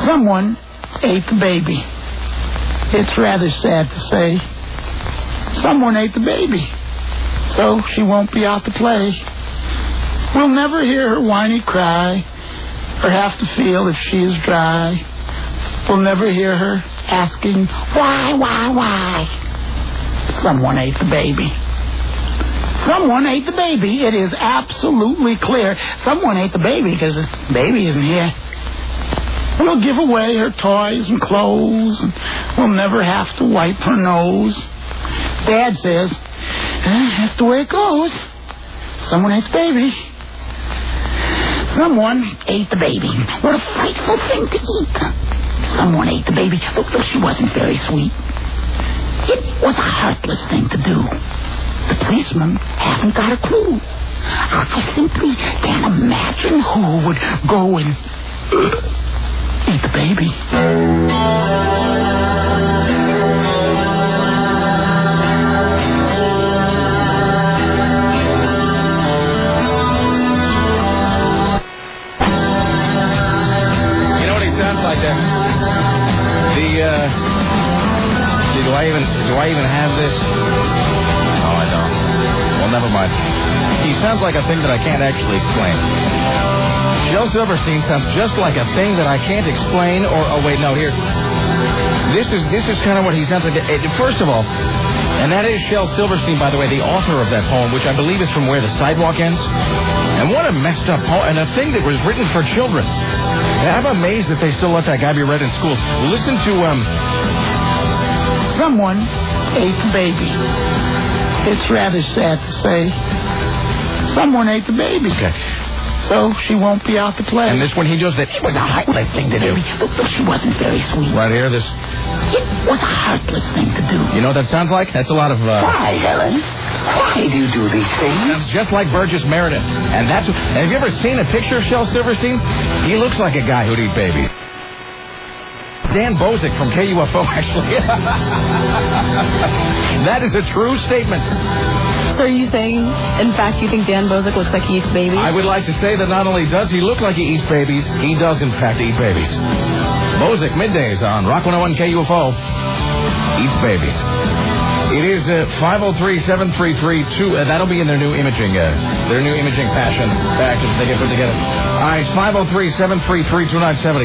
Someone ate the baby. It's rather sad to say. Someone ate the baby, so she won't be out to play. We'll never hear her whiny cry or have to feel if she is dry. We'll never hear her asking, why? Someone ate the baby. Someone ate the baby. It is absolutely clear. Someone ate the baby because the baby isn't here. We'll give away her toys and clothes, and we'll never have to wipe her nose. Dad says, that's the way it goes. Someone ate the baby. Someone ate the baby. What a frightful thing to eat. Someone ate the baby. Look, she wasn't very sweet. It was a heartless thing to do. The policemen haven't got a clue. I simply can't imagine who would go and eat the baby. You know what he sounds like there? Do I even have this? Oh, I don't. Well, never mind. He sounds like a thing that I can't actually explain. Shel Silverstein sounds just like a thing that I can't explain, here. This is kind of what he sounds like. First of all, and that is Shel Silverstein, by the way, the author of that poem, which I believe is from Where the Sidewalk Ends. And what a messed up poem, and a thing that was written for children. I'm amazed that they still let that guy be read in schools. Listen to, Someone ate the baby. It's rather sad to say. Someone ate the baby. Okay. So she won't be out to play. And this one, he just said, it was a heartless thing to do. Look, she wasn't very sweet. Right here, this... It was a heartless thing to do. You know what that sounds like? That's a lot of, Why, Helen? Why do you do these things? Sounds just like Burgess Meredith. And have you ever seen a picture of Shel Silverstein? He looks like a guy who'd eat babies. Dan Bozick from KUFO, actually. That is a true statement. So are you saying, in fact, you think Dan Bozick looks like he eats babies? I would like to say that not only does he look like he eats babies, he does, in fact, eat babies. Bozick, middays on Rock 101 KUFO. Eats babies. It is 503-733-2. That'll be in their new imaging package they get put together. All right, 503-733-2970.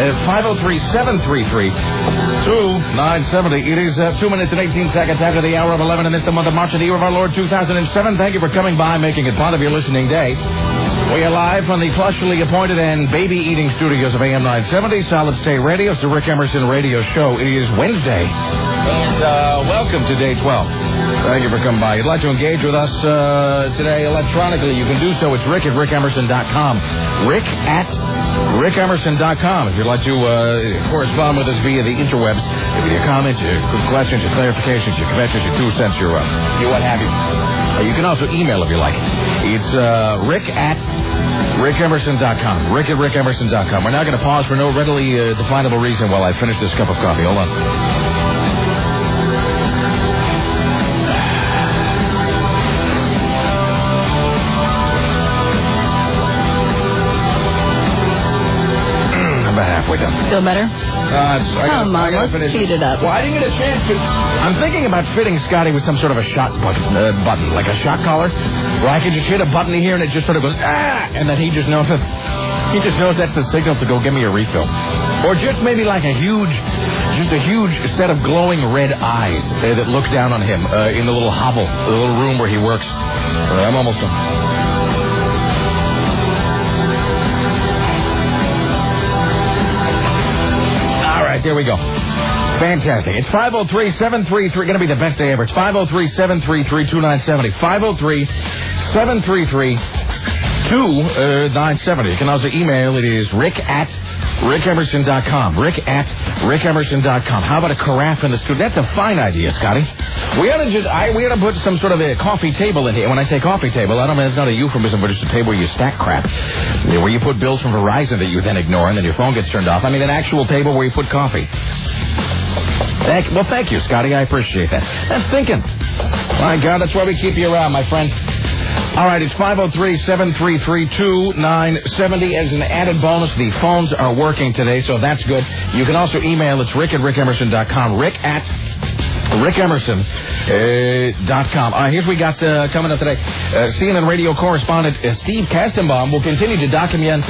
503-733-2970. It is 2 minutes and 18 seconds after the hour of 11, and this is the month of March of the year of our Lord 2007. Thank you for coming by, making it part of your listening day. We are live from the plushly appointed and baby-eating studios of AM 970, Solid State Radio. It's the Rick Emerson Radio Show. It is Wednesday, and welcome to Day 12. Thank you for coming by. If you'd like to engage with us today electronically, you can do so. It's Rick at rickemerson.com. Rick at rickemerson.com. If you'd like to correspond with us via the interwebs, with your comments, your questions, your clarifications, your conventions, your 2 cents, your what have you. You can also email if you like. It's Rick at rickemerson.com. Rick at rickemerson.com. We're now going to pause for no readily definable reason while I finish this cup of coffee. Hold on. Halfway done. Feel better? Come on, let's speed it up. Well, I didn't get a chance to. I'm thinking about fitting Scotty with some sort of a shot button, like a shot collar, where I can just hit a button here and it just sort of goes, and then he just knows that's the signal to go give me a refill. Or just maybe like a huge set of glowing red eyes that look down on him in the little hovel, the little room where he works. I'm almost done. There we go. Fantastic. It's 503-733. Going to be the best day ever. It's 503-733-2970. 503-733-2970. You can also email. It is Rick at rickemerson.com. Rick at rickemerson.com. How about a carafe in the studio? That's a fine idea, Scotty. We ought to put some sort of a coffee table in here. When I say coffee table, I don't mean it's not a euphemism, but it's a table where you stack crap. Where you put bills from Verizon that you then ignore and then your phone gets turned off. I mean an actual table where you put coffee. Thank you, Scotty. I appreciate that. That's thinking. My God, that's why we keep you around, my friend. All right, it's 503-733-2970. As an added bonus, the phones are working today, so that's good. You can also email. It's rick@rickemerson.com. rick@rickemerson.com. Here's what we got coming up today. CNN radio correspondent Steve Kastenbaum will continue to document.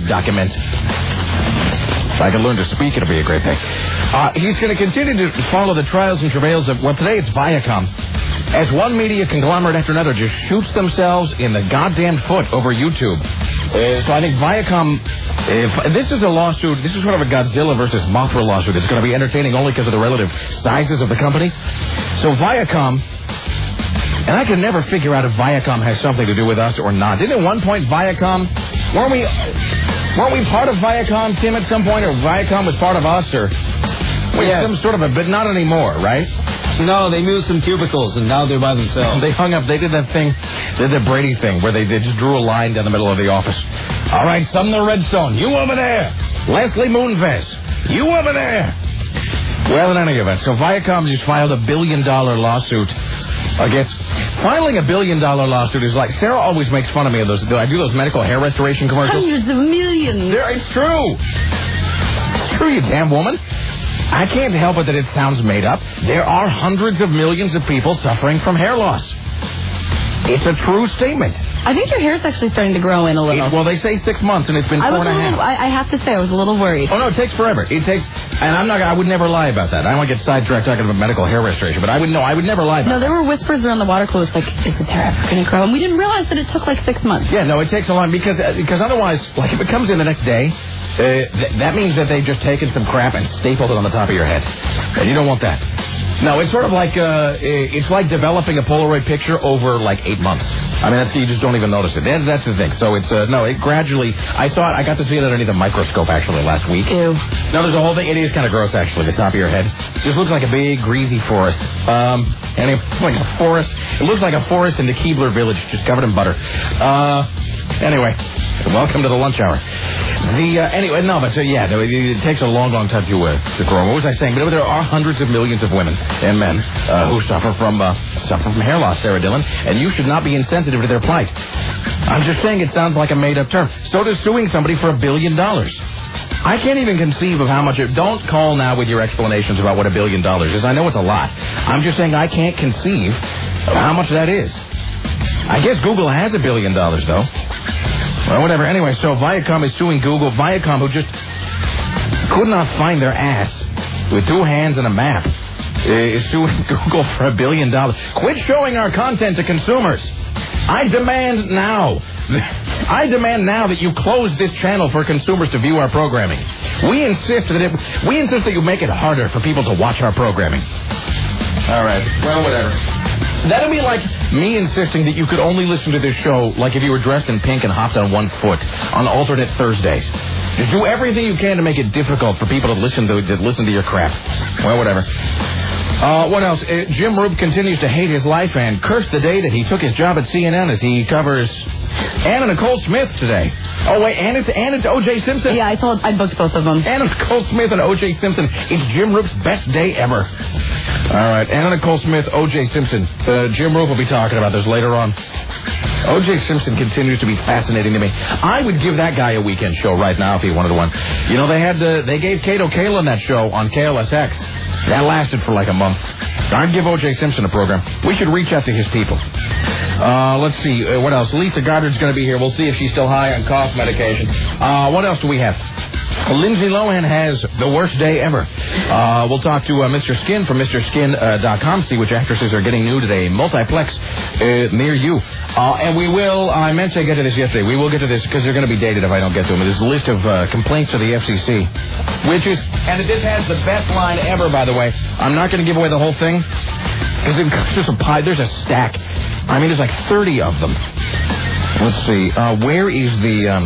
If I can learn to speak, it'll be a great thing. He's going to continue to follow the trials and travails of, well, today it's Viacom. As one media conglomerate after another just shoots themselves in the goddamn foot over YouTube. So I think Viacom, if this is a lawsuit, this is sort of a Godzilla versus Mothra lawsuit. It's going to be entertaining only because of the relative sizes of the companies. So Viacom, and I can never figure out if Viacom has something to do with us or not. Didn't at one point Viacom, weren't we part of Viacom, Tim, at some point, or Viacom was part of us, or some sort of a, but not anymore, right? No, they moved some cubicles, and now they're by themselves. They hung up. They did that thing, they did the Brady thing, where they just drew a line down the middle of the office. All right, Sumner Redstone, you over there. Leslie Moonves, you over there. Well, in any event, so Viacom just filed a $1 billion lawsuit against... Filing a $1 billion lawsuit is like... Sarah always makes fun of me of those. I do those medical hair restoration commercials. Hundreds of millions. It's true. It's true, you damn woman. I can't help it that it sounds made up. There are hundreds of millions of people suffering from hair loss. It's a true statement. I think your hair's actually starting to grow in a little. Well, they say 6 months, and it's been 4.5. I have to say, I was a little worried. Oh, no, it takes forever. It takes... And I would never lie about that. I don't want to get sidetracked talking about medical hair restoration, but I would never lie about that. No, there were whispers around the water cooler, like, is the hair ever going to grow? And we didn't realize that it took like 6 months. Yeah, no, it takes a long... Because otherwise, like, if it comes in the next day... that means that they've just taken some crap and stapled it on the top of your head. And you don't want that. No, it's sort of like, it's like developing a Polaroid picture over like 8 months. I mean, you just don't even notice it. That's the thing. So it's, it gradually, I got to see it underneath a microscope actually last week. Ew. No, there's a whole thing. It is kind of gross actually, the top of your head. It just looks like a big greasy forest. And it's like a forest. It looks like a forest in the Keebler Village, just covered in butter. Anyway, welcome to the lunch hour. It takes a long, long time to grow. What was I saying? But there are hundreds of millions of women and men who suffer from hair loss, Sarah Dillon, and you should not be insensitive to their plight. I'm just saying it sounds like a made-up term. So does suing somebody for $1 billion. I can't even conceive of how much don't call now with your explanations about what $1 billion is. I know it's a lot. I'm just saying I can't conceive of how much that is. I guess Google has $1 billion, though. Well, whatever. Anyway, so Viacom is suing Google. Viacom, who just could not find their ass with 2 hands and a map, is suing Google for $1 billion. Quit showing our content to consumers. I demand now that you close this channel for consumers to view our programming. We insist that you make it harder for people to watch our programming. All right. Well, whatever. That'd be like me insisting that you could only listen to this show like if you were dressed in pink and hopped on one foot on alternate Thursdays. Just do everything you can to make it difficult for people to listen to your crap. Well, whatever. What else? Jim Roop continues to hate his life and curse the day that he took his job at CNN as he covers Anna Nicole Smith today. Oh, wait, and it's O.J. Simpson. Yeah, I booked both of them. Anna Nicole Smith and O.J. Simpson. It's Jim Roop's best day ever. All right, Anna Nicole Smith, O.J. Simpson. Jim Roop will be talking about this later on. O.J. Simpson continues to be fascinating to me. I would give that guy a weekend show right now if he wanted one. You know, they gave Kato Kaelin that show on KLSX. That lasted for like a month. I'd give O.J. Simpson a program. We should reach out to his people. Let's see. What else? Lisa Goddard's going to be here. We'll see if she's still high on cough medication. What else do we have? Lindsay Lohan has the worst day ever. We'll talk to Mr. Skin from MrSkin.com, see which actresses are getting nude at a multiplex near you. And we will, I meant to get to this yesterday. We will get to this because they're going to be dated if I don't get to them. There's a list of complaints to the FCC, which is, and this has the best line ever, by the way. I'm not going to give away the whole thing because there's a stack. I mean, there's like 30 of them. Let's see. Where is the...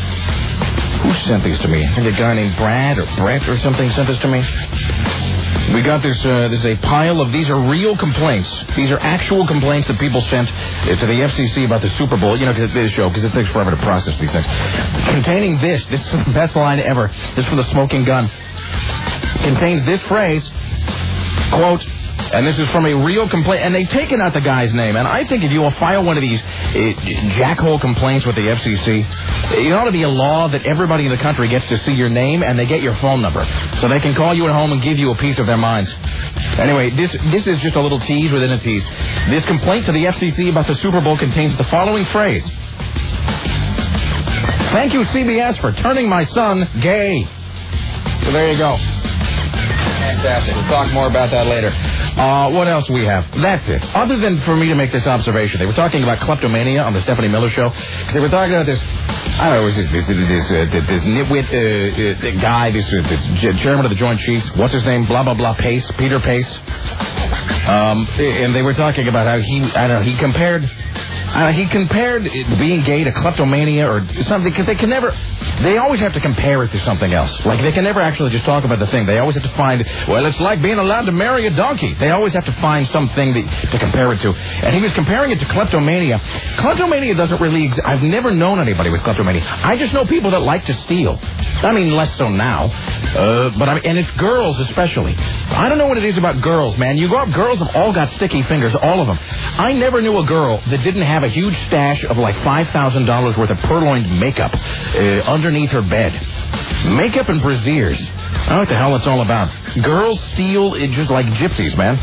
Who sent these to me? I think a guy named Brad or Brett or something sent this to me. We got this, there's a pile of, these are real complaints. These are actual complaints that people sent to the FCC about the Super Bowl, because it takes forever to process these things. Containing this is the best line ever. This is from the Smoking Gun. Contains this phrase, quote, And this is from a real complaint. And they've taken out the guy's name. And I think if you will file one of these jackhole complaints with the FCC, it ought to be a law that everybody in the country gets to see your name and they get your phone number. So they can call you at home and give you a piece of their minds. Anyway, this is just a little tease within a tease. This complaint to the FCC about the Super Bowl contains the following phrase. Thank you, CBS, for turning my son gay. So there you go. Fantastic. We'll talk more about that later. What else we have? That's it. Other than for me to make this observation, they were talking about kleptomania on the Stephanie Miller Show. They were talking about this, I don't know, this nitwit guy, this chairman of the Joint Chiefs, what's his name? Blah, blah, blah, Pace, Peter Pace. And they were talking about how he compared being gay to kleptomania or something, because they always have to compare it to something else. Like, they can never actually just talk about the thing. They always have to find, well, it's like being allowed to marry a donkey. They always have to find something to compare it to. And he was comparing it to kleptomania. Kleptomania doesn't really exist. I've never known anybody with kleptomania. I just know people that like to steal. I mean, less so now. And it's girls especially. I don't know what it is about girls, man. You go up, girls have all got sticky fingers, all of them. I never knew a girl that didn't have a huge stash of like $5,000 worth of purloined makeup underneath her bed. Makeup and brassieres. I don't know what the hell it's all about. Girls steal just like gypsies, man.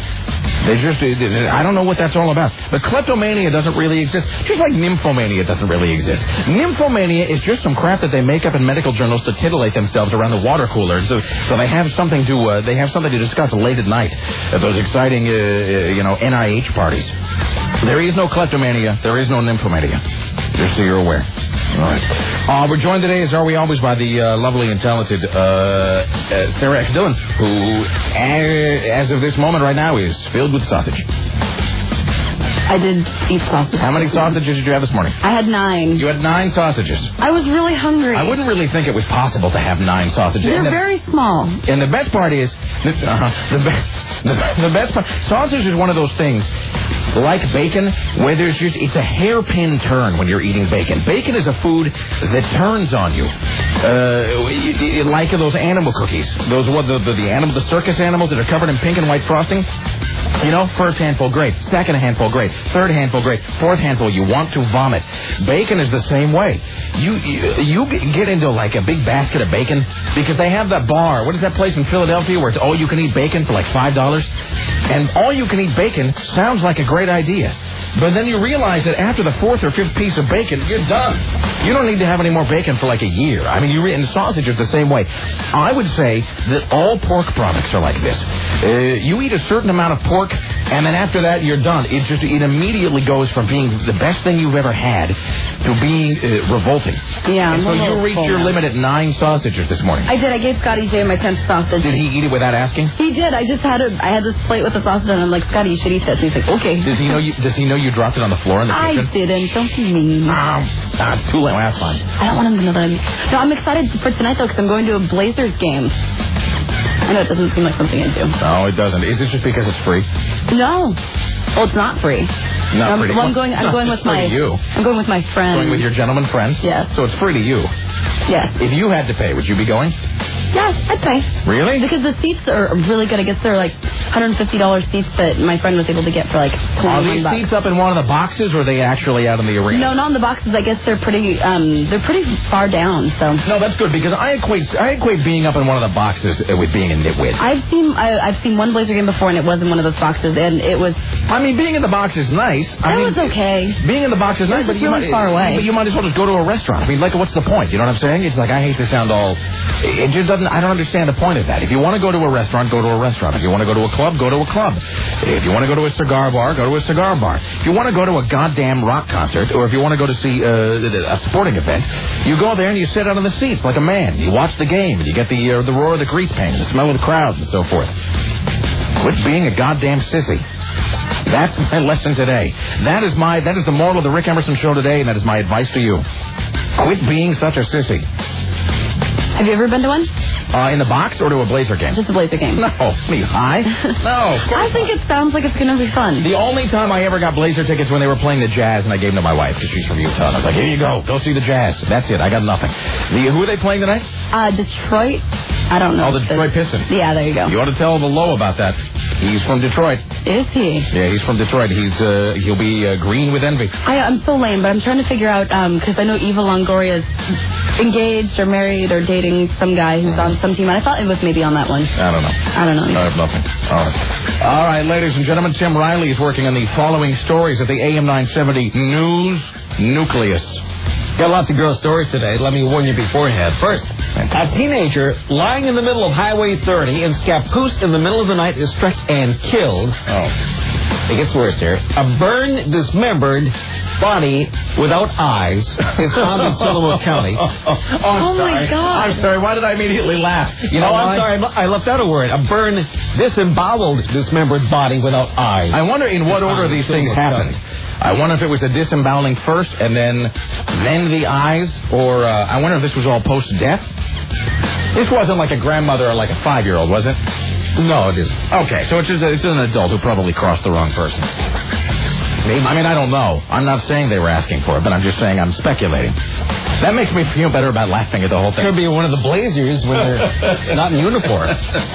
I don't know what that's all about. But kleptomania doesn't really exist. Just like nymphomania doesn't really exist. Nymphomania is just some crap that they make up in medical journals to titillate themselves around the water cooler. So they have something to discuss late at night at those exciting, NIH parties. There is no kleptomania. There is no nymphomania. Just so you're aware. All right. We're joined today, as are we always, by the lovely and talented Sarah X. Dillon, who, as of this moment right now, is filled with sausage. I did eat sausage. How many sausages did you have this morning? I had 9. You had 9 sausages. I was really hungry. I wouldn't really think it was possible to have 9 sausages. They're very small. And the best part is, the best part, sausage is one of those things, like bacon, where it's a hairpin turn when you're eating bacon. Bacon is a food that turns on you. Like those animal cookies. The circus animals that are covered in pink and white frosting. First handful, great. Second handful, great. Third handful, great. Fourth handful, you want to vomit. Bacon is the same way. You get into like a big basket of bacon because they have that bar. What is that place in Philadelphia where it's all you can eat bacon for like $5? And all you can eat bacon sounds like a great idea. But then you realize that after the 4th or 5th piece of bacon, you're done. You don't need to have any more bacon for like a year. I mean, and sausage is the same way. I would say that all pork products are like this. You eat a certain amount of pork, and then after that, you're done. It immediately goes from being the best thing you've ever had to being revolting. Yeah. And so you reached your limit at 9 sausages this morning. I did. I gave Scotty J my 10th sausage. Did he eat it without asking? He did. I had this plate with the sausage, and I'm like, Scotty, you should eat this. And he's like, okay. Does he know you dropped it on the floor in the kitchen? I didn't. Don't you mean? It's too late. Well, that's fine. I don't want him to know that No, I'm excited for tonight, though, because I'm going to a Blazers game. I know it doesn't seem like something I do. No, it doesn't. Is it just because it's free? No. Well, it's not free. Not free. Well, I'm going with my friends. Going with your gentleman friends? Yes. So it's free to you? Yes. If you had to pay, would you be going? Yes, I'd pay. Really? Because the seats are really good. I guess they're like $150 seats that my friend was able to get for like $21. Are these seats up in one of the boxes, or are they actually out in the arena? No, not in the boxes. I guess they're pretty far down. So. No, that's good, because I equate being up in one of the boxes with being a nitwit. I've seen one Blazer game before, and it was in one of those boxes, and it was. I mean, being in the box is nice. It was okay. Being in the box is nice, but you really far away. But you might as well just go to a restaurant. I mean, like, what's the point? You know what I'm saying? It's like, I hate to sound all. It just doesn't. I don't understand the point of that. If you want to go to a restaurant, go to a restaurant. If you want to go to a club, go to a club. If you want to go to a cigar bar, go to a cigar bar. If you want to go to a goddamn rock concert, or if you want to go to see a sporting event, you go there and you sit out on the seats like a man. You watch the game, and you get the roar of the grease paint, the smell of the crowd, and so forth. Quit being a goddamn sissy. That's my lesson today. That is the moral of the Rick Emerson Show today, and that is my advice to you. Quit being such a sissy. Have you ever been to one? In the box or to a Blazer game? Just a Blazer game. No. Me high? No. I think it sounds like it's going to be fun. The only time I ever got Blazer tickets when they were playing the Jazz, and I gave them to my wife because she's from Utah. And I was like, here you go. Go see the Jazz. That's it. I got nothing. Who are they playing tonight? Detroit I don't know. Oh, the Detroit Pistons. Yeah, there you go. You ought to tell the Low about that. He's from Detroit. Is he? Yeah, he's from Detroit. He'll be green with envy. I'm so lame, but I'm trying to figure out, because I know Eva Longoria's engaged or married or dating some guy who's on some team, and I thought it was maybe on that one. I don't know. Either. I have nothing. All right, ladies and gentlemen, Tim Riley is working on the following stories at the AM 970 News Nucleus. Got lots of girl stories today. Let me warn you beforehand. First, a teenager lying in the middle of Highway 30 in Scappoose in the middle of the night is struck and killed. Oh. It gets worse here. A burned, dismembered body without eyes is found in Tillamook County. I'm sorry. My God. I'm sorry. Why did I immediately laugh? You know I'm sorry. I left out a word. A burned, disemboweled, dismembered body without eyes. I wonder in what order these things happened. I wonder if it was a disemboweling first and then the eyes, or I wonder if this was all post-death. This wasn't like a grandmother or like a 5-year-old, was it? No, it isn't. Okay, so it's an adult who probably crossed the wrong person. Maybe. I mean, I don't know. I'm not saying they were asking for it, but I'm just saying I'm speculating. That makes me feel better about laughing at the whole thing. Could be one of the Blazers when they're not in uniform.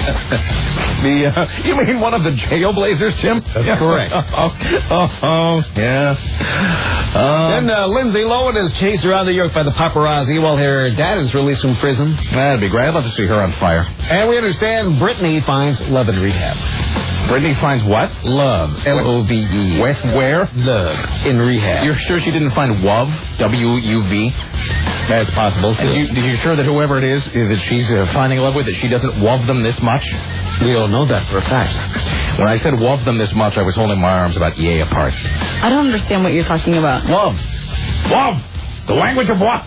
You mean one of the jail Blazers, Tim? That's correct. Yeah. Then Lindsay Lohan is chased around New York by the paparazzi while her dad is released from prison. That'd be great. I'd love to see her on fire. And we understand Britney finds love in rehab. Britney finds what? Love. L-O-V-E. Where? Love. In rehab. You're sure she didn't find WUV? W-U-V? That's possible, too. Are you sure that whoever it is that she's finding love with, that she doesn't WUV them this much? We don't know that for a fact. When I said WUV them this much, I was holding my arms about yay apart. I don't understand what you're talking about. Love. WUV. The language of what?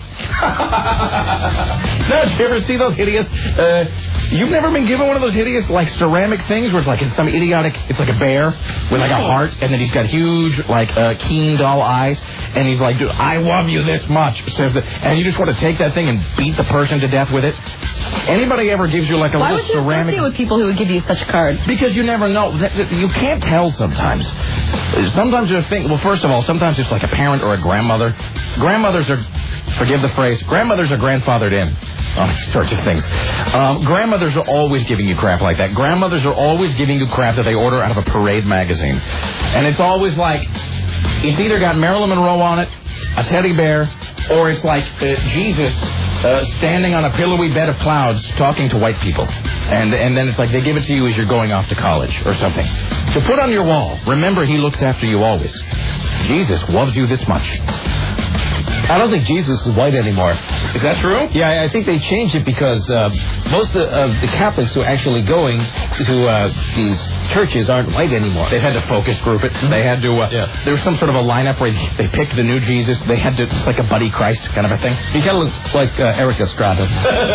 No, did you ever see those hideous... you've never been given one of those hideous, like, ceramic things where it's like it's some idiotic... It's like a bear with, like, a heart, and then he's got huge, like, keen doll eyes, and he's like, dude, I love you this much. And you just want to take that thing and beat the person to death with it? Anybody ever gives you, like, a little ceramic... Why would you associate with people who would give you such cards? Because you never know. You can't tell sometimes. Sometimes there's things... Well, first of all, sometimes it's like a parent or a grandmother. Grandmothers are... Forgive the phrase. Grandmothers are grandfathered in on these sorts of things. Grandmothers are always giving you crap like that. Grandmothers are always giving you crap that they order out of a Parade magazine. And it's always like... It's either got Marilyn Monroe on it, a teddy bear, or it's like Jesus standing on a pillowy bed of clouds talking to white people. And then it's like they give it to you as you're going off to college or something. To put on your wall. Remember, he looks after you always. Jesus loves you this much. I don't think Jesus is white anymore. Is that true? Yeah, I think they changed it because most of the Catholics who are actually going to these churches aren't white anymore. They had to focus group it. They had to... There was some sort of a lineup where they picked the new Jesus. They had to... It's like a Buddy Christ kind of a thing. He kind of looks like Eric Estrada.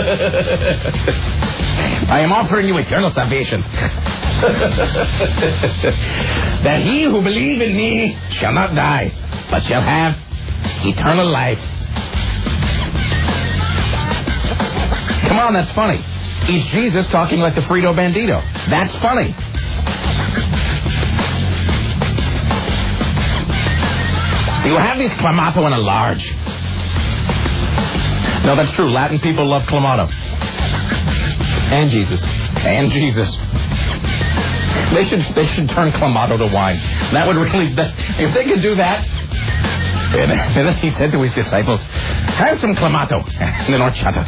I am offering you eternal salvation. That he who believes in me shall not die, but shall have eternal life. Come on, that's funny. It's Jesus talking like the Frito Bandito. That's funny. You have this Clamato in a large. No, that's true. Latin people love Clamato. And Jesus. And Jesus. They should turn Clamato to wine. That would really... If they could do that... And then he said to his disciples, have some Clamato and an horchata.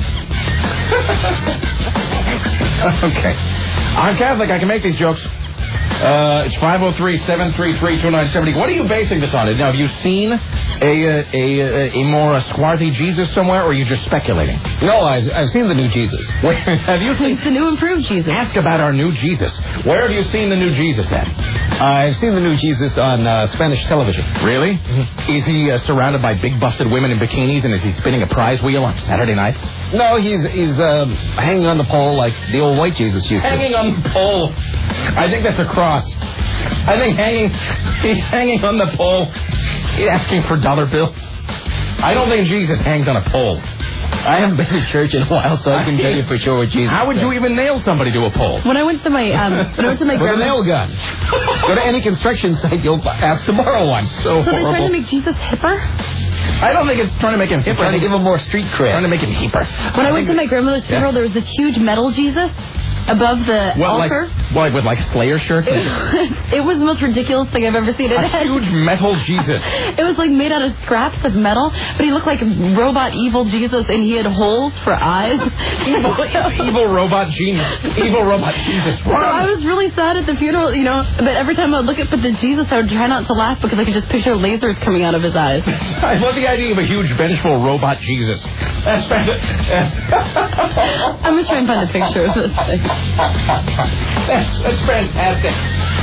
Okay. I'm Catholic. I can make these jokes. It's 503-733-2970. What are you basing this on? Now, have you seen a more swarthy Jesus somewhere, or are you just speculating? No, I've seen the new Jesus. Where have you seen the new improved Jesus? Ask about our new Jesus. Where have you seen the new Jesus at? I've seen the new Jesus on Spanish television. Really? Mm-hmm. Is he surrounded by big busted women in bikinis, and is he spinning a prize wheel on Saturday nights? No, he's hanging on the pole like the old white Jesus used to. Hanging on the pole. I think that's a cross. I think he's hanging on the pole. He's asking for dollar bills. I don't think Jesus hangs on a pole. I haven't been to church in a while, so I can tell you for sure what Jesus. How would you even nail somebody to a pole? When I went to my with a nail gun. Go to any construction site, you'll ask to borrow one. So they tried to make Jesus hipper? I don't think it's trying to make him hipper. Trying to give him more street cred. Trying to make him hipper. When I went to my grandmother's funeral, there was this huge metal Jesus above the altar. Like with Slayer shirts? It was the most ridiculous thing I've ever seen. A huge metal Jesus. It was like made out of scraps of metal, but he looked like robot evil Jesus, and he had holes for eyes. Evil robot genius. Evil robot Jesus. So I was really sad at the funeral, but every time I would look up at the Jesus, I would try not to laugh because I could just picture lasers coming out of his eyes. I love the idea of a huge, vengeful robot Jesus. That's fantastic. I'm going to try and find a picture of this thing. That's fantastic.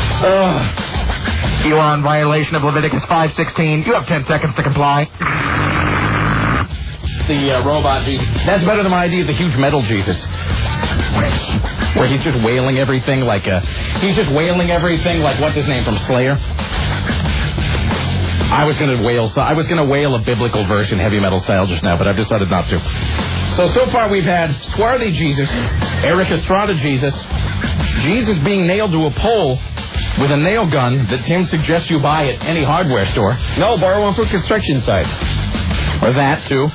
You are in violation of Leviticus 5:16. You have 10 seconds to comply. The robot Jesus. That's better than my idea of the huge metal Jesus. Where he's just wailing everything like what's his name from Slayer? I was going to wail a biblical verse in heavy metal style just now, but I've decided not to. So far we've had Swarthy Jesus, Eric Estrada Jesus, Jesus being nailed to a pole with a nail gun that Tim suggests you buy at any hardware store. No, borrow one from construction site. Or that, too.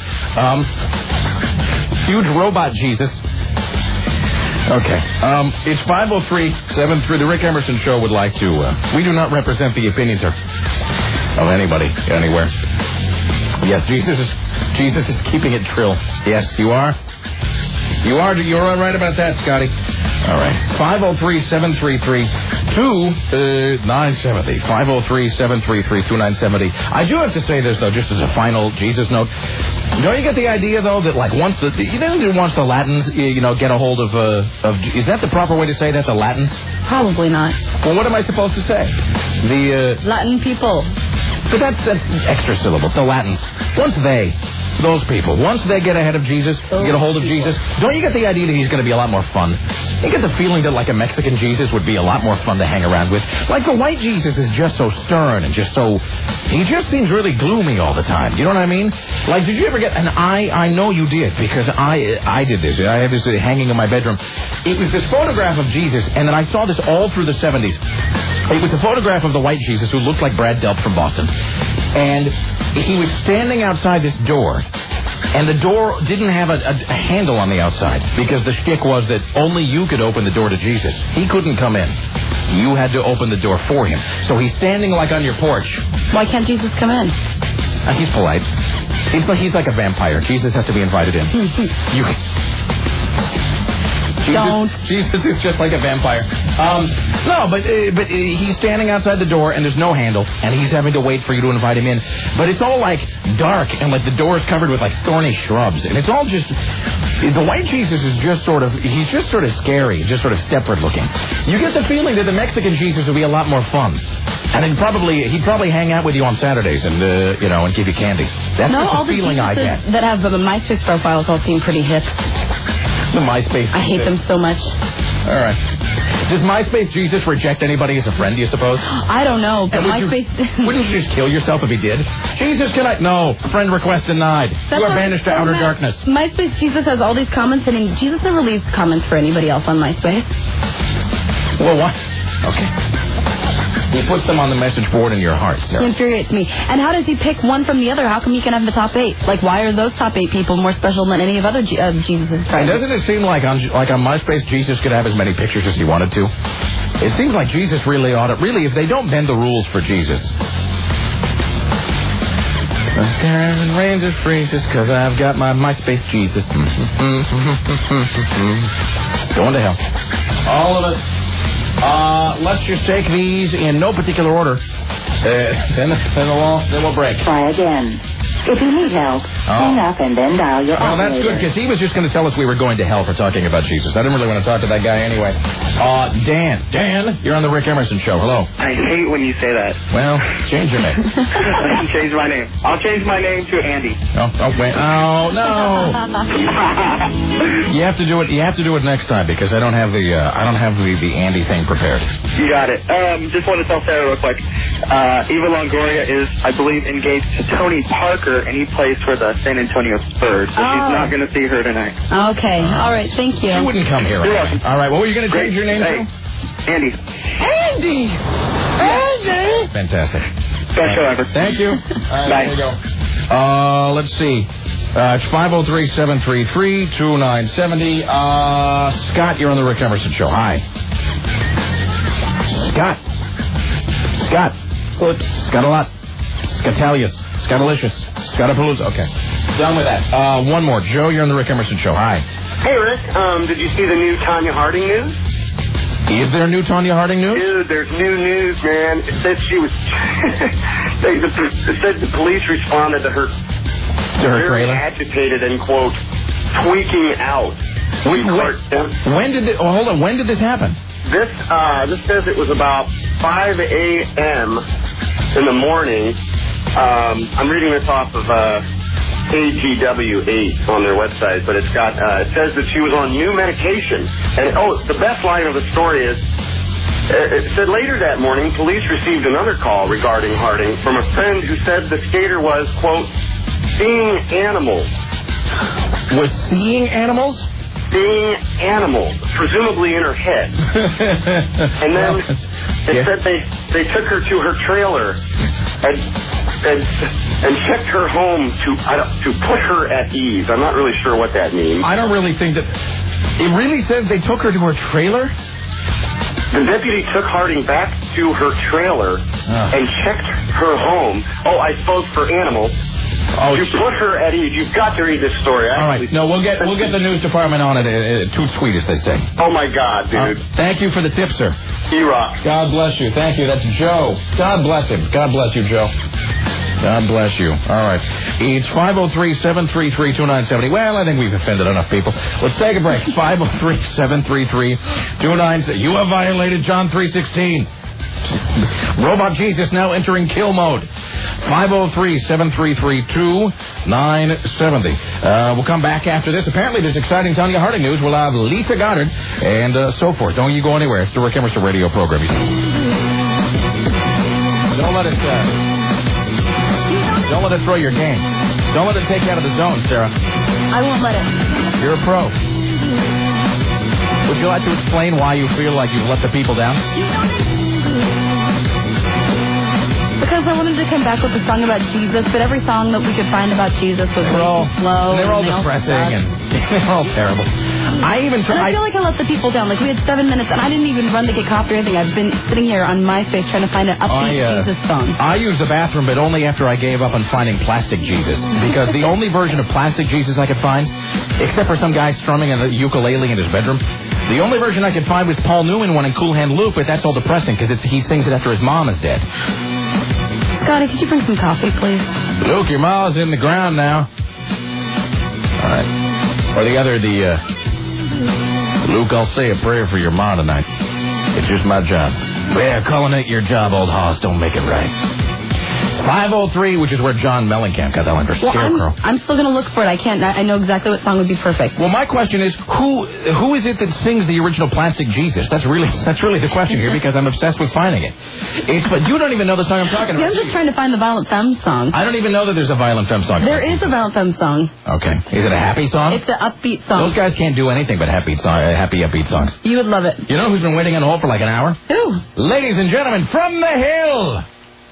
Huge robot Jesus. Okay. It's 503-73. The Rick Emerson Show would like to... we do not represent the opinions of anybody, anywhere. Yes, Jesus is keeping it trill. Yes, you are. You're all right about that, Scotty. All right. 503-733-2970. 503-733-2970. I do have to say this, though, just as a final Jesus note. Don't you get the idea, though, that, once the Latins, get a hold of... Is that the proper way to say that, the Latins? Probably not. Well, what am I supposed to say? The... Latin people. But that's extra syllables. The Latins. Once those people, once they get ahead of Jesus, get a hold of Jesus, don't you get the idea that he's going to be a lot more fun? You get the feeling that, a Mexican Jesus would be a lot more fun to hang around with. The white Jesus is just so stern and just so... He just seems really gloomy all the time. You know what I mean? Did you ever get... And I know you did, because I did this. I have this hanging in my bedroom. It was this photograph of Jesus, and then I saw this all through the 70s. It was a photograph of the white Jesus who looked like Brad Delp from Boston. And he was standing outside this door, and the door didn't have a handle on the outside, because the shtick was that only you could open the door to Jesus. He couldn't come in. You had to open the door for him. So he's standing on your porch. Why can't Jesus come in? He's polite. He's like a vampire. Jesus has to be invited in. Jesus is just like a vampire. No, but he's standing outside the door, and there's no handle, and he's having to wait for you to invite him in. But it's all dark, and the door is covered with thorny shrubs, and it's all just... The white Jesus is just he's just sort of scary, just sort of Stepford looking. You get the feeling that the Mexican Jesus would be a lot more fun. And he'd probably hang out with you on Saturdays and, and give you candy. That's the feeling I get. That have MySpace profiles all seem pretty hip. The MySpace. I hate them so much. All right. Does MySpace Jesus reject anybody as a friend, do you suppose? I don't know, but MySpace... Wouldn't you just kill yourself if he did? Jesus, can I... No. Friend request denied. You are banished to outer darkness. MySpace Jesus has all these comments, and Jesus never leaves comments for anybody else on MySpace. Well, what? Okay. He puts them on the message board in your heart, sir. It infuriates me. And how does he pick one from the other? How come he can have the top 8? Why are those top 8 people more special than any of other Jesus' friends? And doesn't it seem like on MySpace, Jesus could have as many pictures as he wanted to? It seems like Jesus really ought to... Really, if they don't bend the rules for Jesus... Karen rains and freezes because I've got my MySpace Jesus. Going to hell. All of us. Let's just take these in no particular order. Then we'll break. Try again. If you need help, hang up and then dial your operator. Well, that's good, because he was just going to tell us we were going to hell for talking about Jesus. I didn't really want to talk to that guy anyway. Dan, you're on the Rick Emerson Show. Hello. I hate when you say that. Well, change your name. I can change my name. I'll change my name to Andy. Oh, wait. Oh, no. You have to do it next time, because I don't have the Andy thing prepared. You got it. Just want to tell Sarah real quick. Eva Longoria is, I believe, engaged to Tony Parker, and he plays for the San Antonio Spurs, so she's not going to see her tonight. Okay. All right. Thank you. She wouldn't come here. You're welcome. All right. What were you going to change your name to? Andy. Andy. Fantastic. Best show ever. Thank you. All right, Bye. there you go. Let's see. It's 503-733-2970. Scott, you're on the Rick Emerson Show. Hi. Scott. What? Scott-a-lot. Scatalius. Scotalicious. Scotapalooza. Okay. Done with that. One more. Joe, you're on the Rick Emerson Show. Hi. Hey, Rick. Did you see the new Tanya Harding news? Is there new Tanya Harding news? Dude, there's new news, man. It said she was... it said the police responded to her trailer? very agitated and, quote, tweaking out. When did it... Oh, hold on. When did this happen? This says it was about 5 a.m. in the morning. I'm reading this off of AGW8 on their website, but it says that she was on new medication. And, the best line of the story is, it said later that morning, police received another call regarding Harding from a friend who said the skater was, quote, seeing animals. Was seeing animals? Seeing animals, presumably in her head. And then it said they took her to her trailer and checked her home to put her at ease. I'm not really sure what that means. I don't really think that... It really says they took her to her trailer? The deputy took Harding back to her trailer and checked her home. I suppose for animals. You put her at ease. You've got to read this story. All right. No, we'll get the news department on it. Too sweet, as they say. Oh, my God, dude. Thank you for the tip, sir. You rock. God bless you. Thank you. That's Joe. God bless him. God bless you, Joe. God bless you. All right. It's 503-733-2970. Well, I think we've offended enough people. Let's take a break. 503-733-2970. You have violated John 3:16. Robot Jesus now entering kill mode. 503-733-2970. We'll come back after this. Apparently, there's exciting Tanya Harding news. We'll have Lisa Goddard and so forth. Don't you go anywhere. It's the Rick Emerson radio program. Don't let it throw your game. Don't let it take you out of the zone, Sarah. I won't let it. You're a pro. Would you like to explain why you feel like you've let the people down? Because I wanted to come back with a song about Jesus, but every song that we could find about Jesus was slow. They're all depressing and they're all terrible. I feel like I let the people down. Like, we had 7 minutes, and I didn't even run to get coffee or anything. I've been sitting here on MySpace trying to find an upbeat Jesus song. I use the bathroom, but only after I gave up on finding Plastic Jesus. Because the only version of Plastic Jesus I could find, except for some guy strumming a ukulele in his bedroom, the only version I could find was Paul Newman one in Cool Hand Luke, but that's all depressing because he sings it after his mom is dead. Scotty, could you bring some coffee, please? Luke, your mom's in the ground now. All right. Or Luke, I'll say a prayer for your mom tonight. It's just my job. Yeah, calling it your job, old hoss. Don't make it right. 503, which is where John Mellencamp got that one for Scarecrow. I'm still going to look for it. I know exactly what song would be perfect. Well, my question is, who is it that sings the original Plastic Jesus? That's really the question here, because I'm obsessed with finding it. But you don't even know the song I'm talking about. I'm just trying to find the Violent Femmes song. I don't even know that there's a Violent Femmes song. There is a Violent Femmes song. Okay. Is it a happy song? It's an upbeat song. Those guys can't do anything but happy upbeat songs. You would love it. You know who's been waiting on hold for like an hour? Who? Ladies and gentlemen, from the Hill.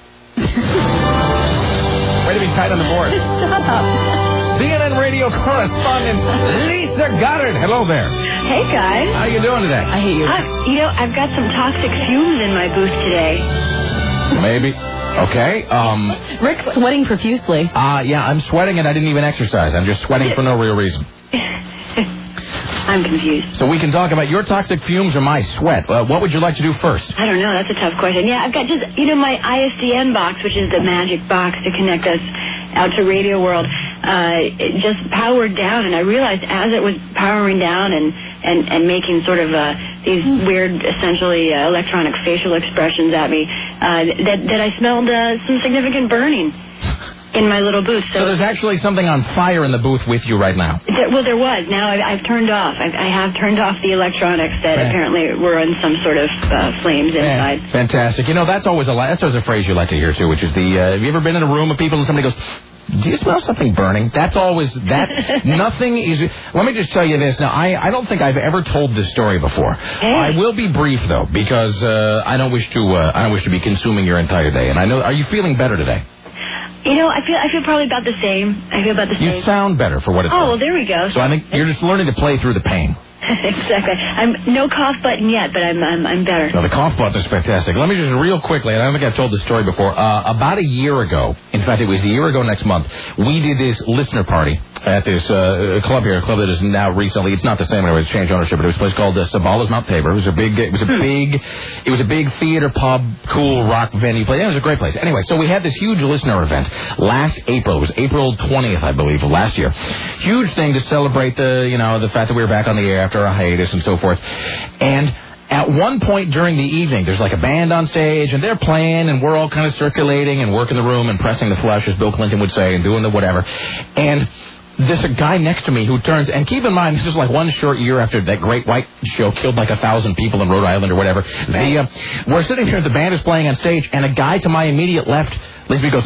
Way to be tight on the board. Shut up. CNN radio correspondent Lisa Goddard. Hello there. Hey, guys. How you doing today? I hate you. I've got some toxic fumes in my booth today. Maybe. Okay. Rick's sweating profusely. Yeah, I'm sweating and I didn't even exercise. I'm just sweating for no real reason. I'm confused. So we can talk about your toxic fumes or my sweat. What would you like to do first? I don't know. That's a tough question. Yeah, I've got just, my ISDN box, which is the magic box to connect us out to Radio World, it just powered down. And I realized as it was powering down and making sort of these weird, essentially electronic facial expressions at me, that I smelled some significant burning in my little booth. So there's actually something on fire in the booth with you right now? There was. Now I've turned off. I have turned off the electronics that apparently were in some sort of flames inside. Fantastic. That's always a phrase you like to hear, too, which is have you ever been in a room of people and somebody goes... do you smell something burning? That's always that. Nothing is. Let me just tell you this. Now, I don't think I've ever told this story before. Hey. I will be brief though, because I don't wish to be consuming your entire day. And I know. Are you feeling better today? You know, I feel probably about the same. I feel about the same. You sound better for what it's worth. Oh, well, there we go. So I think you're just learning to play through the pain. Exactly. I'm no cough button yet, but I'm better. No, the cough button is fantastic. Let me just real quickly, and I don't think I've told this story before. About a year ago, in fact, it was a year ago next month, we did this listener party at this club here, a club that is now recently, it's not the same anymore, it's changed ownership, but it was a place called Sabala's Mount Tabor. It was a big theater pub, cool rock venue place. It was a great place. Anyway, so we had this huge listener event last April. It was April 20th, I believe, of last year. Huge thing to celebrate the fact that we were back on the air after a hiatus and so forth. And at one point during the evening, there's like a band on stage, and they're playing, and we're all kind of circulating and working the room and pressing the flesh, as Bill Clinton would say, and doing the whatever. And there's a guy next to me who turns, and keep in mind, this is like one short year after that Great White show killed like 1,000 people in Rhode Island or whatever. We're sitting here, the band is playing on stage, and a guy to my immediate left, Lisby goes,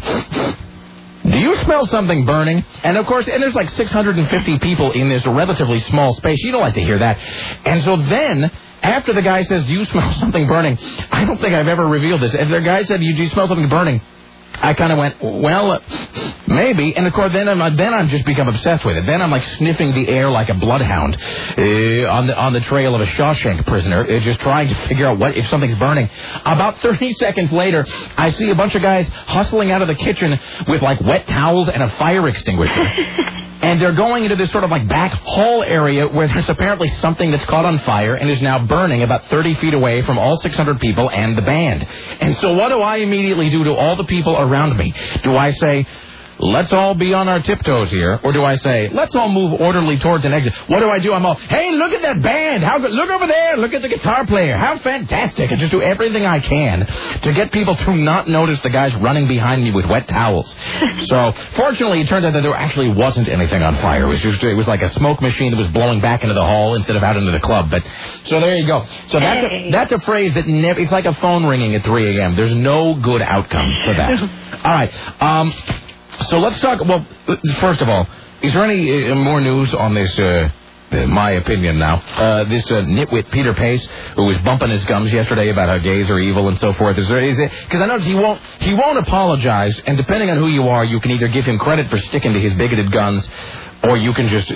do you smell something burning? And, of course, and there's like 650 people in this relatively small space. You don't like to hear that. And so then, after the guy says, do you smell something burning? I don't think I've ever revealed this. If the guy said, do you smell something burning? I kind of went, well, maybe. And, of course, then I'm just become obsessed with it. Then I'm like sniffing the air like a bloodhound on the trail of a Shawshank prisoner, just trying to figure out if something's burning. About 30 seconds later, I see a bunch of guys hustling out of the kitchen with like wet towels and a fire extinguisher. And they're going into this sort of like back hall area where there's apparently something that's caught on fire and is now burning about 30 feet away from all 600 people and the band. And so what do I immediately do to all the people around me? Do I say, let's all be on our tiptoes here? Or do I say, let's all move orderly towards an exit? What do? I'm all, hey, look at that band. How good. Look over there. Look at the guitar player. How fantastic. And just do everything I can to get people to not notice the guys running behind me with wet towels. So, fortunately, it turned out that there actually wasn't anything on fire. It was like a smoke machine that was blowing back into the hall instead of out into the club. But so there you go. So that's a phrase that never, it's like a phone ringing at 3 a.m. There's no good outcome for that. All right. So let's talk, well, first of all, is there any more news on this, my opinion now, this nitwit Peter Pace, who was bumping his gums yesterday about how gays are evil and so forth? Is it, because I noticed he won't apologize, and depending on who you are, you can either give him credit for sticking to his bigoted guns, or you can just,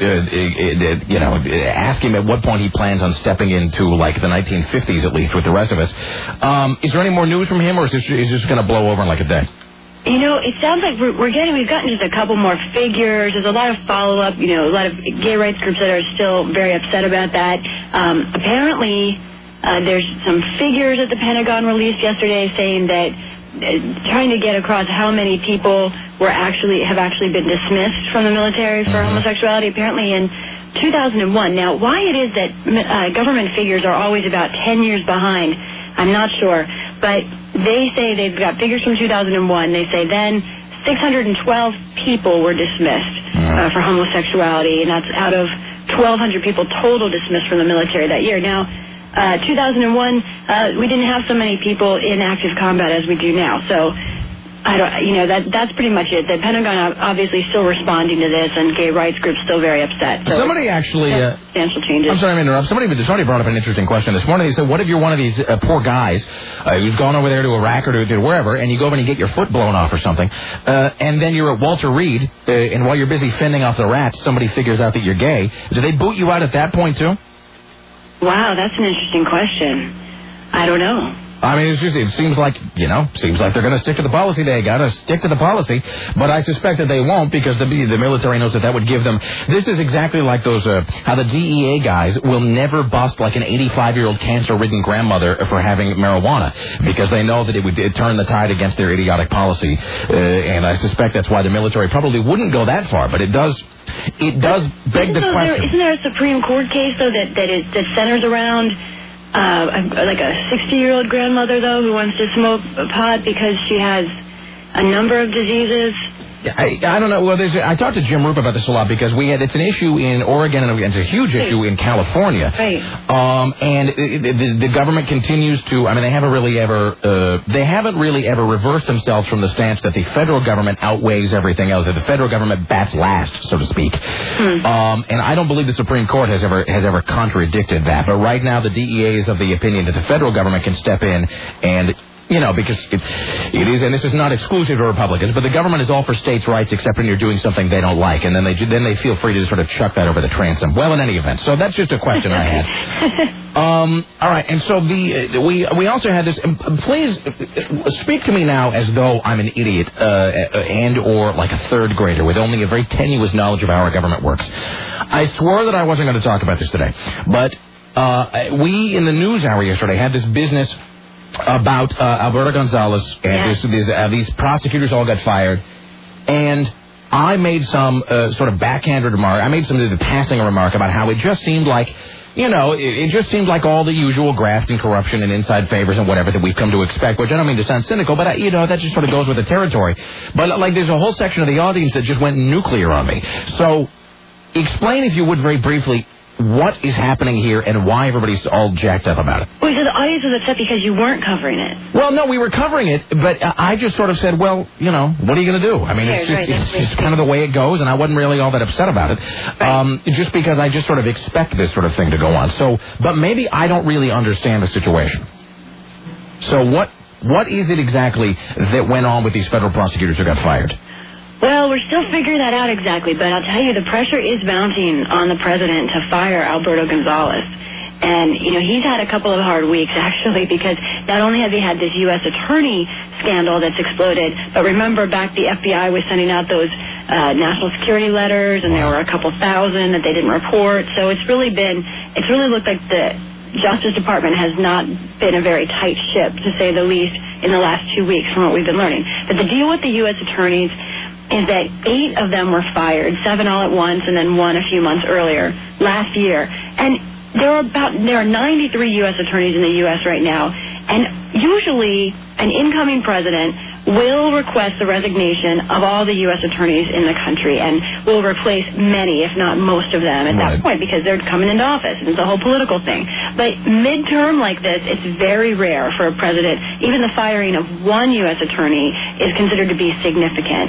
ask him at what point he plans on stepping into, like, the 1950s at least with the rest of us. Is there any more news from him, or is this going to blow over in like a day? You know, it sounds like we've gotten just a couple more figures. There's a lot of follow-up, a lot of gay rights groups that are still very upset about that. Apparently, there's some figures that the Pentagon released yesterday saying that trying to get across how many people have actually been dismissed from the military for homosexuality. Apparently in 2001. Now, why it is that government figures are always about 10 years behind, I'm not sure, but they say they've got figures from 2001. They say then 612 people were dismissed for homosexuality, and that's out of 1,200 people total dismissed from the military that year. Now, 2001, we didn't have so many people in active combat as we do now. So, that's pretty much it. The Pentagon obviously still responding to this, and gay rights groups still very upset. So somebody actually substantial changes. I'm sorry to interrupt. Somebody brought up an interesting question this morning. They said, "What if you're one of these poor guys who's gone over there to Iraq or to wherever, and you go over and you get your foot blown off or something, and then you're at Walter Reed, and while you're busy fending off the rats, somebody figures out that you're gay. Do they boot you out at that point too?" Wow, that's an interesting question. I don't know. I mean, it seems like they're going to stick to the policy. They got to stick to the policy, but I suspect that they won't because the military knows that would give them. This is exactly like those how the DEA guys will never bust like an 85-year-old cancer-ridden grandmother for having marijuana because they know that it would turn the tide against their idiotic policy, and I suspect that's why the military probably wouldn't go that far, but it does beg the question. Isn't there a Supreme Court case though that centers around? Like a 60-year-old grandmother, though, who wants to smoke pot because she has a number of diseases. I don't know. Well, I talked to Jim Roop about this a lot because it's an issue in Oregon and it's a huge issue in California. Right. And the government continues to. I mean, they haven't really ever reversed themselves from the stance that the federal government outweighs everything else. That the federal government bats last, so to speak. And I don't believe the Supreme Court has ever contradicted that. But right now, the DEA is of the opinion that the federal government can step in and. Because it is, and this is not exclusive to Republicans, but the government is all for states' rights except when you're doing something they don't like, and then they feel free to sort of chuck that over the transom. Well, in any event, so that's just a question I had. All right, and so we also had this. Please speak to me now as though I'm an idiot and or like a third grader with only a very tenuous knowledge of how our government works. I swore that I wasn't going to talk about this today, but we in the news hour yesterday had this business about Alberto Gonzalez and these prosecutors all got fired, and I made some sort of backhanded remark. I made some passing remark about how it just seemed like, it just seemed like all the usual graft and corruption and inside favors and whatever that we've come to expect, which I don't mean to sound cynical, but that just sort of goes with the territory. But like there's a whole section of the audience that just went nuclear on me. So explain, if you would, very briefly, what is happening here and why everybody's all jacked up about it. Well, so the audience was upset because you weren't covering it. Well, no, we were covering it, but I just sort of said, well, what are you going to do? I mean, it's kind of the way it goes, and I wasn't really all that upset about it, just because I just sort of expect this sort of thing to go on. So, but maybe I don't really understand the situation. So what is it exactly that went on with these federal prosecutors who got fired? Well, we're still figuring that out exactly, but I'll tell you, the pressure is mounting on the president to fire Alberto Gonzalez. And, he's had a couple of hard weeks, actually, because not only has he had this U.S. attorney scandal that's exploded, but remember back the FBI was sending out those national security letters, and there were a couple thousand that they didn't report. So it's really looked like the Justice Department has not been a very tight ship, to say the least, in the last 2 weeks from what we've been learning. But the deal with the U.S. attorneys is that 8 of them were fired, 7 all at once, and then 1 a few months earlier, last year. And there are 93 U.S. attorneys in the U.S. right now, and usually an incoming president will request the resignation of all the U.S. attorneys in the country and will replace many, if not most of them at that point, because they're coming into office, and it's a whole political thing. But midterm like this, it's very rare for a president. Even the firing of one U.S. attorney is considered to be significant.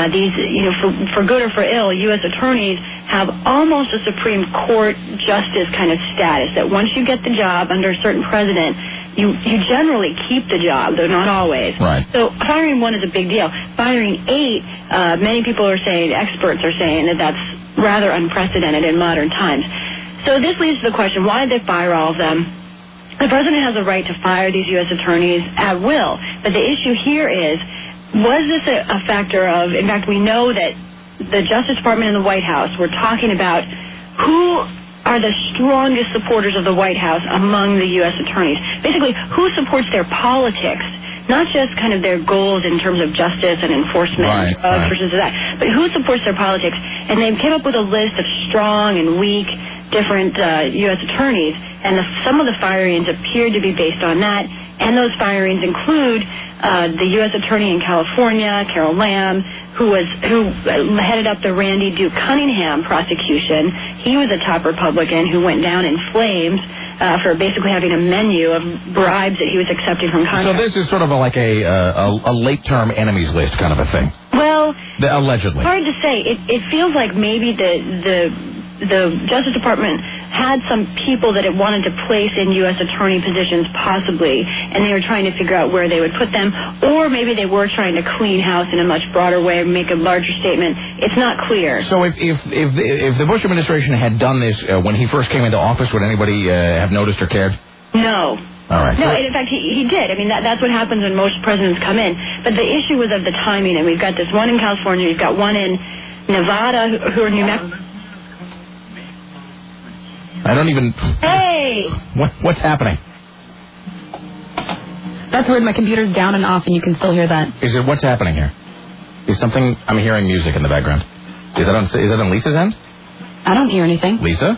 For good or for ill, U.S. attorneys have almost a Supreme Court justice kind of status, that once you get the job under a certain president, you generally keep the job, though not always. Right. So firing one is a big deal. Firing 8, many people are saying, experts are saying, that that's rather unprecedented in modern times. So this leads to the question, why did they fire all of them? The president has a right to fire these U.S. attorneys at will. But the issue here is, was this a factor of, in fact, we know that the Justice Department and the White House were talking about who are the strongest supporters of the White House among the U.S. attorneys. Basically, who supports their politics, not just kind of their goals in terms of justice and enforcement versus that, but who supports their politics. And they came up with a list of strong and weak different U.S. attorneys, and some of the firings appeared to be based on that. And those firings include the U.S. attorney in California, Carol Lam, who headed up the Randy Duke Cunningham prosecution. He was a top Republican who went down in flames for basically having a menu of bribes that he was accepting from Congress. So this is sort of like a late-term enemies list kind of a thing. Well, allegedly. Hard to say. It feels like maybe the Justice Department had some people that it wanted to place in U.S. attorney positions possibly, and they were trying to figure out where they would put them, or maybe they were trying to clean house in a much broader way, make a larger statement. It's not clear. So if the Bush administration had done this when he first came into office, would anybody have noticed or cared? No. All right. No, in fact, he did. I mean, that's what happens when most presidents come in. But the issue was of the timing, and we've got this one in California, we've got one in Nevada, who are New Mexico. I don't even... Hey! What's happening? That's weird. My computer's down and off, and you can still hear that. What's happening here? Is something... I'm hearing music in the background. Is that on Lisa's end? I don't hear anything. Lisa?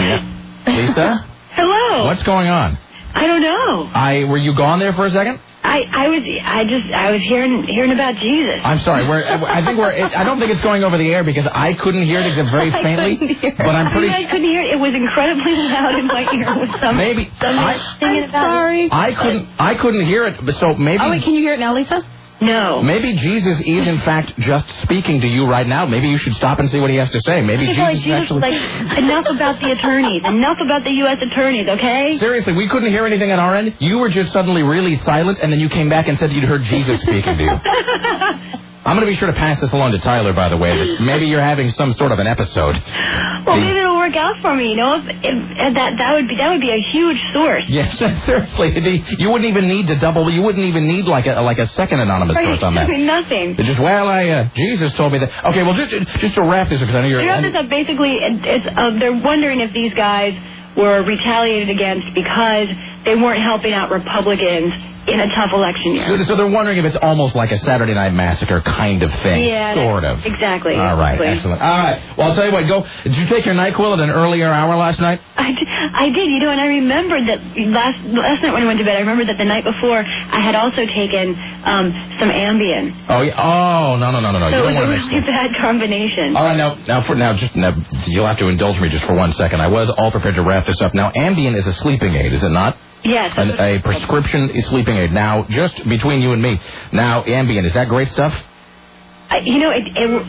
Lisa? Hello. What's going on? I don't know. Were you gone there for a second? I I was hearing about Jesus. I'm sorry. I don't think it's going over the air because I couldn't hear it except very faintly. But I'm pretty. You guys couldn't hear it. It was incredibly loud in my ear. With somebody singing about sorry. it. I couldn't hear it. So maybe. Oh wait, can you hear it now, Lisa? No. Maybe Jesus is in fact just speaking to you right now. Maybe you should stop and see what he has to say. Maybe Jesus is actually. Like, enough about the attorneys. Enough about the U.S. attorneys. Okay. Seriously, we couldn't hear anything on our end. You were just suddenly really silent, and then you came back and said you'd heard Jesus speaking to you. I'm going to be sure to pass this along to Tyler, by the way, that maybe you're having some sort of an episode. Well, maybe it'll work out for me, you know. If that would be a huge source. Yes, seriously, you wouldn't even need to double. You wouldn't even need like a second anonymous source on that. Nothing. Just Jesus told me that. Okay, well, just to wrap this up, because I know you're. Wrap this up. Basically, they're wondering if these guys were retaliated against because they weren't helping out Republicans in a tough election year. So they're wondering if it's almost like a Saturday Night Massacre kind of thing. Yeah. Sort of. Exactly. All right. Excellent. All right. Well, I'll tell you what. Did you take your NyQuil at an earlier hour last night? I did. You know, and I remembered that last night when I went to bed, I remembered that the night before I had also taken some Ambien. Oh, yeah. Oh, no. So you don't want to mix it was a really bad combination. All right. Now, you'll have to indulge me just for 1 second. I was all prepared to wrap this up. Now, Ambien is a sleeping aid, is it not? Yes. A prescription sleeping aid. Now, just between you and me, now, Ambien, is that great stuff? You know,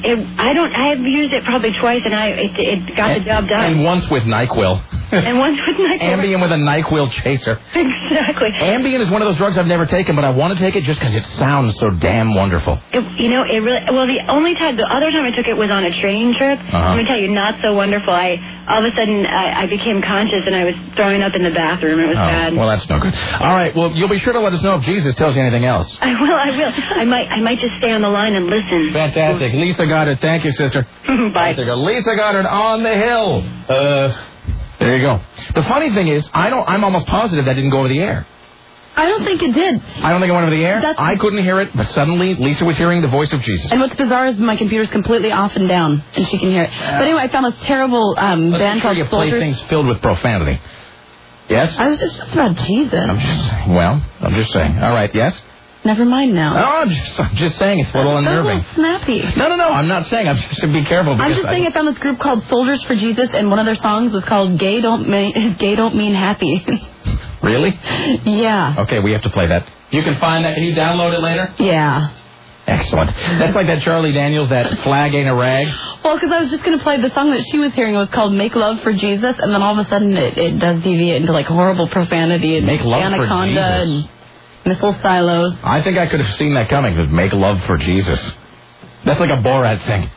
I have used it probably twice, and it got the job done. And once with NyQuil. And once with NyQuil. Ambien with a NyQuil chaser. Exactly. Ambien is one of those drugs I've never taken, but I want to take it just because it sounds so damn wonderful. The other time I took it was on a training trip. Let me tell you, not so wonderful. All of a sudden, I became conscious, and I was throwing up in the bathroom. It was bad. Well, that's no good. All right, well, you'll be sure to let us know if Jesus tells you anything else. I will. I might just stay on the line and listen. Fantastic. Lisa Goddard, thank you, sister. Bye. Lisa Goddard on the hill. There you go. The funny thing is, I'm almost positive that didn't go over the air. I don't think it did. I don't think it went over the air. I couldn't hear it, but suddenly Lisa was hearing the voice of Jesus. And what's bizarre is my computer's completely off and down, and she can hear it. But anyway, I found this terrible band called you play Soldiers. things filled with profanity. Yes? It's just about Jesus. I'm just saying. All right, yes? Never mind now. No, I'm just saying it's a little unnerving. It's a little snappy. No, I'm not saying. I'm just to be careful. I'm just saying I found this group called Soldiers for Jesus, and one of their songs was called Gay Don't Mean Happy. Really? Yeah. Okay, we have to play that. You can find that. Can you download it later? Yeah. Excellent. That's like that Charlie Daniels, that Flag Ain't a Rag. Well, because I was just going to play the song that she was hearing. It was called Make Love for Jesus, and then all of a sudden it does deviate into like horrible profanity and Make Love Anaconda for Jesus. And missile silos. I think I could have seen that coming. Make Love for Jesus. That's like a Borat thing.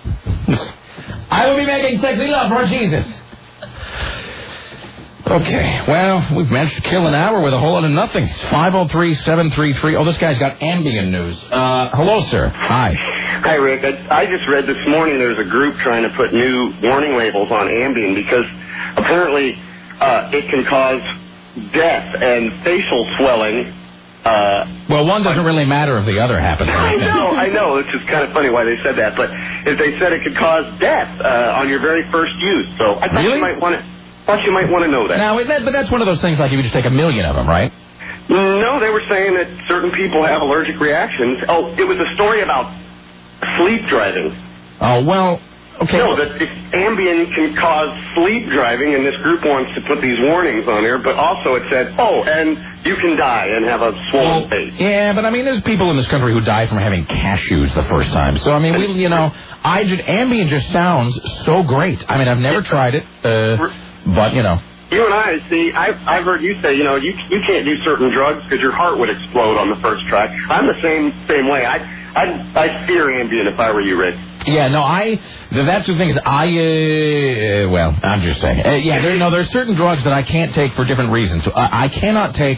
I will be making sexy love for Jesus. Okay, well, we've managed to kill an hour with a whole lot of nothing. It's 503-733. Oh, this guy's got Ambien news. Hello, sir. Hi. Hi, Rick. I just read this morning there's a group trying to put new warning labels on Ambien because apparently it can cause death and facial swelling. Well, one doesn't really matter if the other happens. I know. It's just kind of funny why they said that. But if they said it could cause death on your very first use. So I thought you might want to know that. Now, but that's one of those things like if you just take 1 million of them, right? No, they were saying that certain people have allergic reactions. Oh, it was a story about sleep driving. Oh, well, okay. No, that Ambien can cause sleep driving, and this group wants to put these warnings on there, but also it said, and you can die and have a swollen face. Yeah, but I mean, there's people in this country who die from having cashews the first time. So, I mean, Ambien just sounds so great. I mean, I've never tried it, but, You and I, see, I've heard you say, you can't do certain drugs because your heart would explode on the first try. I'm the same way. I'd fear Ambien if I were you, Rick. Yeah, no, that's the thing is I'm just saying. There's certain drugs that I can't take for different reasons. I cannot take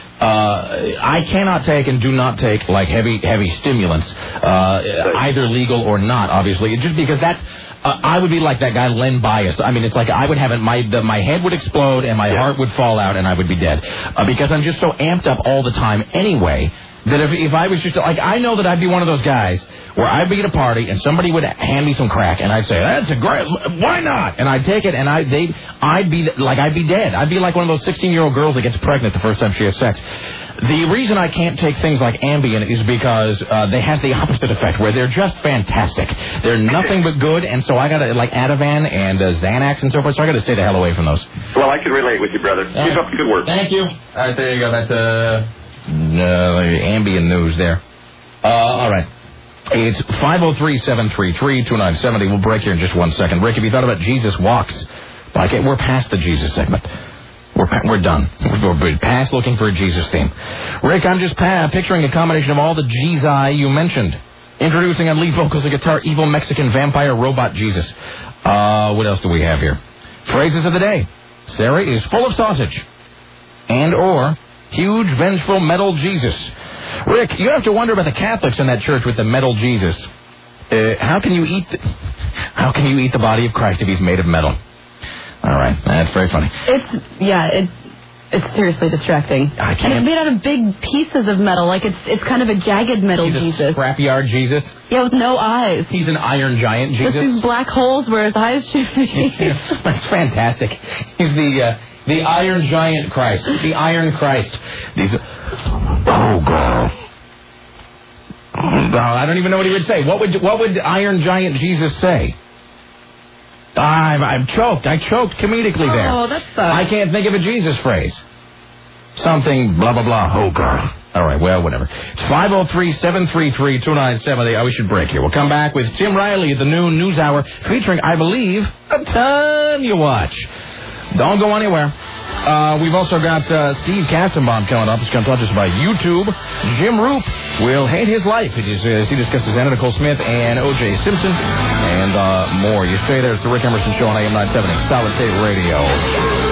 and do not take like heavy stimulants, either legal or not, obviously, just because that's, I would be like that guy Len Bias. I mean, it's like I would have it, my head would explode and my heart would fall out and I would be dead, because I'm just so amped up all the time anyway. That if I was just, like, I know that I'd be one of those guys where I'd be at a party and somebody would hand me some crack, and I'd say, "That's a great, why not?" And I'd take it, and I'd be dead. I'd be like one of those 16-year-old girls that gets pregnant the first time she has sex. The reason I can't take things like Ambien is because they have the opposite effect, where they're just fantastic. They're nothing but good, and so I gotta, like Ativan and Xanax and so forth, so I gotta stay the hell away from those. Well, I can relate with you, brother. Keep up the good work. Thank you. All right, there you go. That's Ambien news there. All right. It's 503-733-2970. We'll break here in just 1 second. Rick, have you thought about Jesus Walks? We're past the Jesus segment. We're done. We're past looking for a Jesus theme. Rick, I'm just picturing a combination of all the Jesus you mentioned. Introducing on lead vocals and guitar, evil Mexican vampire robot Jesus. What else do we have here? Phrases of the day. Sarah is full of sausage. And or huge vengeful metal Jesus. Rick, you have to wonder about the Catholics in that church with the metal Jesus. How can you eat the body of Christ if he's made of metal? All right, that's very funny. It's seriously distracting. I can't. And it's made out of big pieces of metal, like it's kind of a jagged metal Jesus. He's a scrapyard Jesus. Yeah, with no eyes. He's an iron giant Jesus. Just these black holes where his eyes should be. That's fantastic. He's the Iron Giant Christ. The Iron Christ. Oh, God. I don't even know what he would say. What would Iron Giant Jesus say? I'm choked. I choked comedically there. Oh, that's I can't think of a Jesus phrase. Something blah, blah, blah. Oh, God. All right, well, whatever. It's 503-733-2970. We should break here. We'll come back with Tim Riley at the noon news hour featuring, I believe, A Ton You Watch. Don't go anywhere. We've also got Steve Kastenbaum coming up. He's going to talk to us about YouTube. Jim Roop will hate his life. He discusses Anna Nicole Smith and O.J. Simpson and more. You stay there. It's the Rick Emerson Show on AM 970. Solid State Radio.